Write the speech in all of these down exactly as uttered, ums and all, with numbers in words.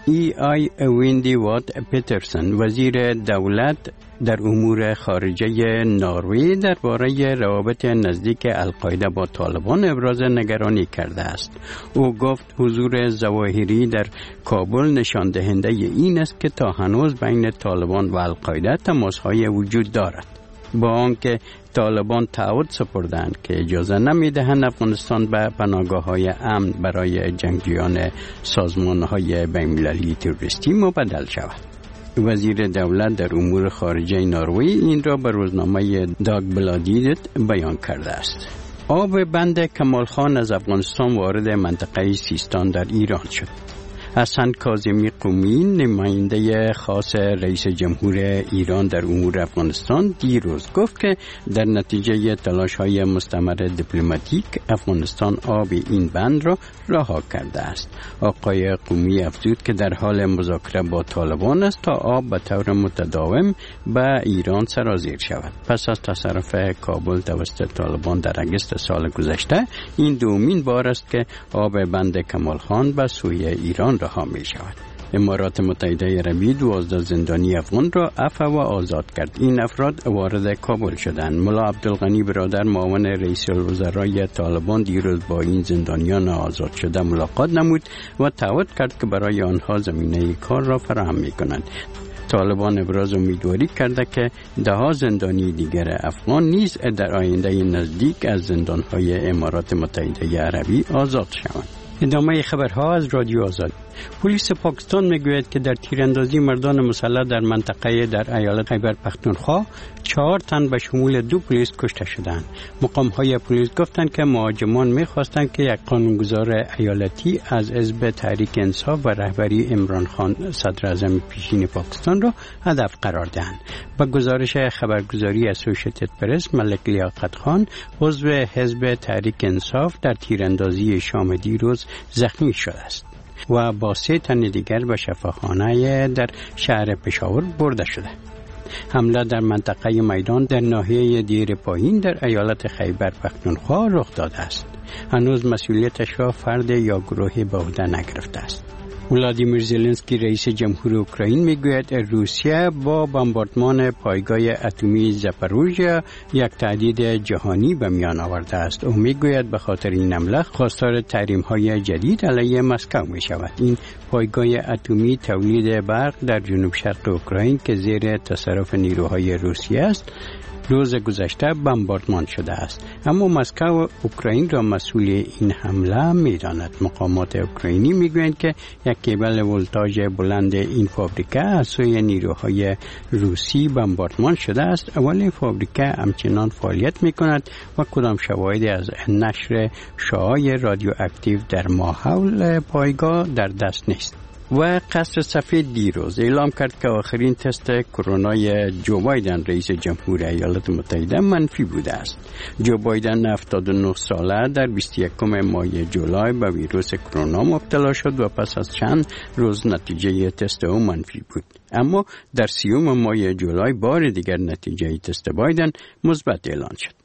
ای آی ویندی وات پیترسن وزیر دولت در امور خارجه نروژ درباره روابط نزدیک القاعده با طالبان ابراز نگرانی کرده است. او گفت حضور ظواهری در کابل نشان دهنده این است که تا هنوز بین طالبان و القاعده تماس‌های وجود دارد. با آنکه طالبان تعهد سپردند که اجازه نمیدهند افغانستان به پناهگاه‌های امن برای جنگجویان سازمان‌های بین‌المللی تروریستی مبدل شود. وزیر دولت در امور خارجه نروژ این را به روزنامه داگبلادیت بیان کرده است. آب بند کمال خان از افغانستان وارد منطقه سیستان در ایران شد. حسن کاظمی قمی نماینده خاص رئیس جمهور ایران در امور افغانستان دیروز گفت که در نتیجه تلاش‌های مستمر دیپلماتیک افغانستان آب این بند را رها کرده است. آقای قمی افزود که در حال مذاکره با طالبان است تا آب به طور متداوم به ایران سرازیر شود. پس از تصرف کابل توسط طالبان در اگست سال گذشته این دومین بار است که آب بند کمال خان به سوی ایران رها می شود. امارات متحده عربی دوازده زندانی افغان را عفو و آزاد کرد. این افراد وارد کابل شدند. ملا عبدالغنی برادر معاون رئیس الوزرای طالبان دیروز با این زندانیان آزاد شده ملاقات نمود و تعهد کرد که برای آنها زمینه کار را فراهم می کنند. طالبان ابراز امیدواری کرده که ده زندانی دیگر افغان نیز در آینده نزدیک از زندانهای امارات متحده عربی آزاد شوند. ادامه خبرها از رادیو آزاد. پلیس پاکستان میگوید که در تیراندازی مردان مسلح در منطقه در ایالت خیبر پختونخوا چهار تن به شمول دو پلیس کشته شدند. مقام‌های پلیس گفتند که مهاجمان می‌خواستند که یک قانونگذار ایالتی از حزب تحریک انصاف و رهبری عمران خان صدر اعظم پیشین پاکستان را هدف قرار دهند. با گزارش خبرگزاری اسوسییتد پرس، ملک لیاقت خان عضو حزب تحریک انصاف در تیراندازی شام دیروز زخمی شده است و با سه تن دیگر به شفاخانه در شهر پشاور برده شده. حمله در منطقه میدان در ناحیه دیر پایین در ایالت خیبر پختونخوا رخ داده است. هنوز مسئولیتش را فرد یا گروهی به عهده نگرفته است. ولادیمیر زلنسکی رئیس جمهور اوکراین میگوید روسیه با بمباردمان پایگاه اتمی زاپاروژیا یک تهدید جهانی به میان آورده است. او میگوید به خاطر این حمله خواستار تحریم‌های جدید علیه مسکو می شود. این پایگاه اتمی تولید برق در جنوب شرق اوکراین که زیر تصرف نیروهای روسیه است روز گذشته بمباردمان شده است، اما مسکو اوکراین را مسئول این حمله می‌داند. مقامات اوکراینی می‌گویند که یک کیبل ولتاژ بلند این فابریکه از سوی نیروهای روسی بمباردمان شده است، ولی فابریکه همچنان فعالیت می‌کند و کدام شواهدی از نشر شعاع رادیواکتیو در ماحول پایگاه در دست نیست. و قصر سفید دیروز اعلام کرد که آخرین تست کرونای جو بایدن رئیس جمهور ایالات متحده منفی بوده است. جو بایدن هفتاد و نه ساله در بیست و یکم ماه جولای به ویروس کرونا مبتلا شد و پس از چند روز نتیجه تست او منفی بود. اما در سیوم ماه جولای بار دیگر نتیجه تست بایدن مثبت اعلان شد.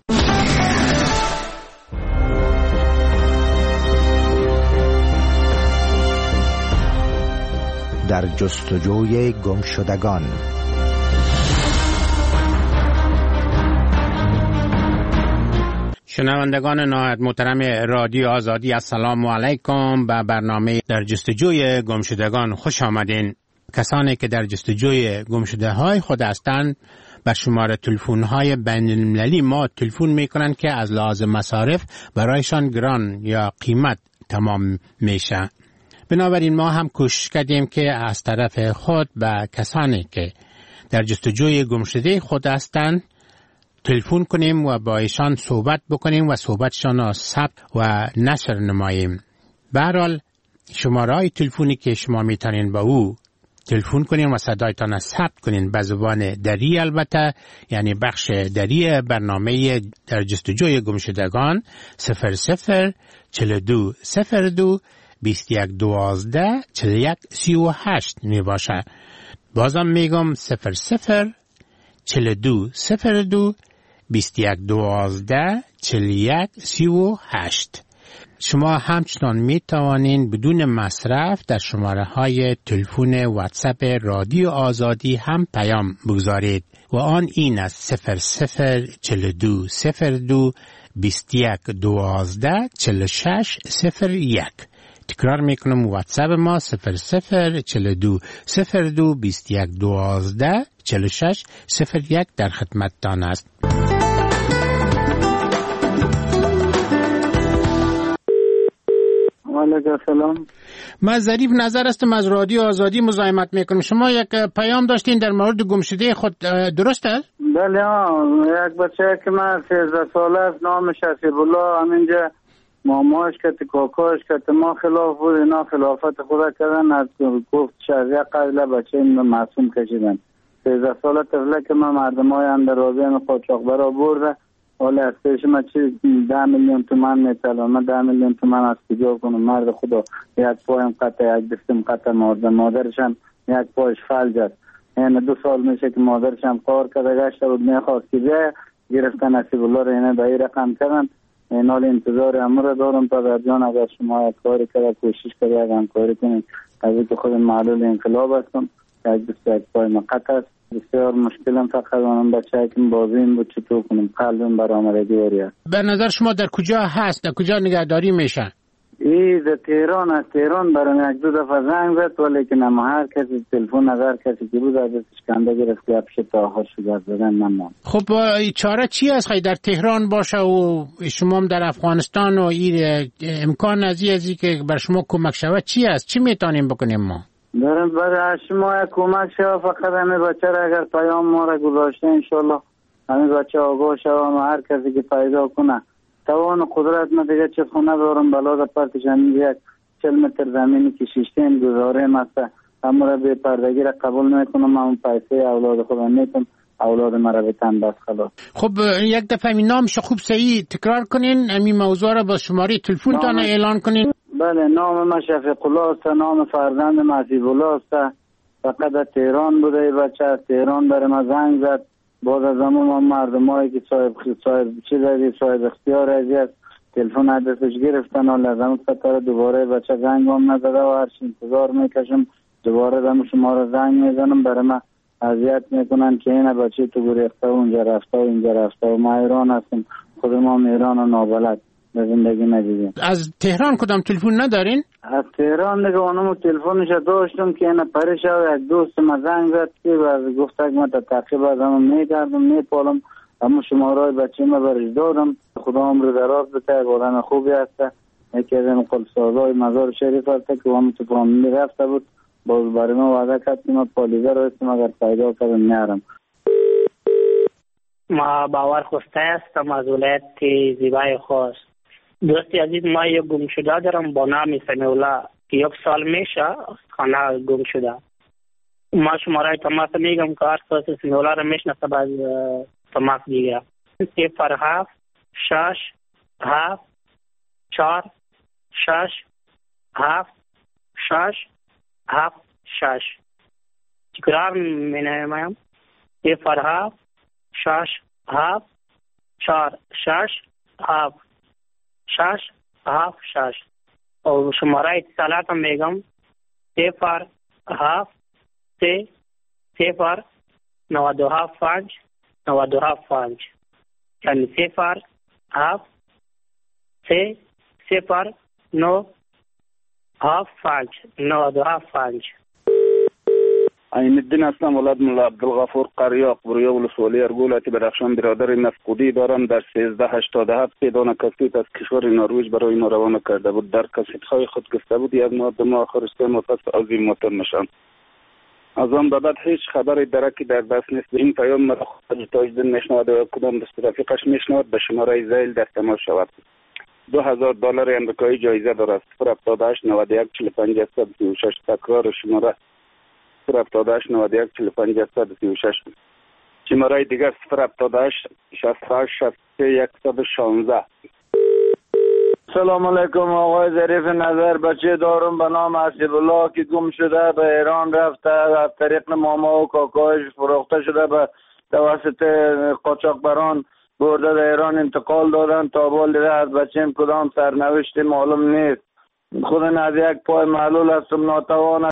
در جستجوی گمشدگان. شنوندگان نهایت محترم رادیو آزادی، السلام علیکم. به برنامه در جستجوی گمشدگان خوش آمدین. کسانی که در جستجوی گمشده های خود هستند به شماره تلفن های بین المللی ما تلفن می کنند که از لحاظ مصارف برایشان گران یا قیمت تمام میشه. بنابراین ما هم کوشش کردیم که از طرف خود به کسانی که در جستجوی گمشده خود هستند تلفن کنیم و با ایشان صحبت بکنیم و صحبتشان را ثبت و نشر نماییم. به هر حال شماره‌های تلفنی که شما میتونین با او تلفن کنین و صدایتان را ثبت کنین به زبان دری، البته یعنی بخش دری برنامه در جستجوی گمشدگان صفر صفر چهل و دو صفر دو بیست و یک دوازده چهل و یک سی و هشت می باشه. بازم میگم صفر صفر چهل و دو صفر دو بیست و یک دوازده چهل و یک سی و هشت. شما همچنان می توانین بدون مصرف در شماره های تلفن واتساپ رادیو آزادی هم پیام بگذارید و آن این است صفر صفر چهل و دو صفر دو بیست و یک دوازده چهل و شش صفر یک. تکرار میکنم واتساپ ما صفر صفر چهل و دو صفر دو بیست و یک دوازده چهل و شش صفر یک در خدمتتان است. علیکم السلام. من ظریف نظر هستم از رادیو آزادی مزاحمت میکنم. شما یک پیام داشتین در مورد گمشده خود، درست است؟ بله ها، یک بچه که من سیزده ساله است نامش حسیب الله، همینجا ماماش که کاکاش که ما خلاف بود، اینا خلافت خدا کردن، از گفت شریعه قبل بچه این معصوم کشیدن. سیزده ساله طفله که من مردم های اندرابی هم قاچاق برا برده، حالا از پیش ما چی ده میلیون تومن میتلم، من ده میلیون تومن از کجا کنم؟ مرد خدا یک پایم قطع، یک دستم قطع، مادر مادرشم یک پایش فلج است. این دو سال میشه که مادرشم کار کرده گشته بود، میخواست که بیایه گرفتن حسیب الله رو اینه به این رقم کردن. این حال انتظار امر دارم پدر جان، اگر شما یک کاری کرده کوشش کرده یک همکاری کنید، از اینکه خود معلول انقلاب هستم، یک دست یک پای مقطع است. بسیار مشکلم فقط اونم بچه که بازیم بود چطور کنم، قلبم برآمدگی وریه. به نظر شما در کجا هست، در کجا نگهداری میشه؟ ای در تهران است. تهران برام یک دو دفعه زنگ زد، ولی که نما هر کسی تلفن نظر کسی که بود از دستش کنده گرفت که اپش تا آخر شده زدن نمان. خب چاره چی است خیلی در تهران باشه و شما هم در افغانستان و این امکان ازی ازی که بر شما کمک شود چی است؟ چی میتونیم بکنیم ما؟ دارم برای شما یک کمک شود، فقط همه بچه را اگر پیام ما را گذاشته انشالله همه بچه آگاه شود و هر کسی که پیدا کنه توان قدرت ما دیگه چه خونه دارم بلا در پرتش همین یک چل متر زمینی که شیشتین گذاره مسته همه را به پردگی را قبول میکنم، همون پیسه اولاد خدا میتونم اولاد مرا بتن بس خلاص. خب یک دفعه این نامش خوب صحیح تکرار کنین، همین موضوع را با شماره تلفن تان اعلان کنین. بله، نام من شفیق الله است، نام فرزند من حسیب الله است. فقط تهران بوده ای بچه از تهران بر ما زنگ زد، بعد از همون ما مردمایی که صاحب صاحب چی دادی صاحب اختیار ازی است تلفن دستش گرفتن و لازم خطر دوباره بچه زنگ هم نزده و هرچی انتظار میکشم دوباره دم شما را زنگ میزنم، برای ما اذیت میکنن که این بچه تو گریخته و اونجا رفته و اینجا رفته و ما ایران هستیم، خود ما ایران و نابلد به زندگی ندیدیم. از تهران کدام تلفن ندارین؟ از تهران دیگه اونم تلفنش داشتم که اینا پریش و یک دوست ما زنگ زد که از گفت که ما تا تعقیب از همون میگردم میپالم، اما شماره بچه ما برش دادم. خدا عمر دراز بده، آدم خوبی هست، یکی از این قلسازهای مزار شریف هست که همون تو فامیلی رفته بود، باز برای ما وعده کرد که ما پالیزه رو هستیم اگر پیدا کردم میارم. ما باور خوسته هستم از ولایت زیبای خواست. دوستی عزیز، ما یک گم شده دارم با نام سمیولا که یک سال میشه خانه گم شده. ما شماره تماس میگم که هر ساس سمیولا رو میشناسه باز تماس دیگه صفر هفت شش هفت چار شش هفت شش هفت شش. تکرار مینمایم صفر هفت شش هفت چار شش هفت شش هفت شش. و شماره اتصالات هم میگم صفر هفت سه صفر نود دو هفت پنج نود دو هفت پنج، یعنی صفر هفت سه صفر نو هفت پنج نود دو هفت پنج. عین الدین هستم، ولد مولا عبدالغفور قریاق، برویا ولسوالی ارگولت بدخشان. برادر نفقودی دارم. در سیزده هشتاد و هفت پیدان کسیت از کشور نروژ برای ما روانه کرده بود. در کسیت های خود گفته بود یک ماه دو ماه آخر سه ماه پس از این موتر نشان. از آن بعد هیچ خبری درکی در دست نیست. این پیام مرا خود تاجدین میشنود و کدام دست رفیقش میشنود به شماره زیل دست ما شود. دو هزار دلار امریکایی جایزه دارد. صفر هفتاد و هشت نود و یک چهل و پنج صد سی و شش. تکرار شماره صفر هفتاد و هشت نود و یک چهل و پنج صد سی و شش. شماره دیگر صفر هفتاد و هشت شصت و هشت شصت و سه صد و شانزده. سلام علیکم آقای ظریف نظر. بچه دارم به نام حسیب الله که گم شده، به ایران رفته، از طریق ماما و کاکایش فروخته شده به توسط قاچاقبران. برده در ایران انتقال دادن. تا بال دیگه از بچیم کدام سرنوشتی معلوم نیست. خود از یک پای معلول هستم، ناتوان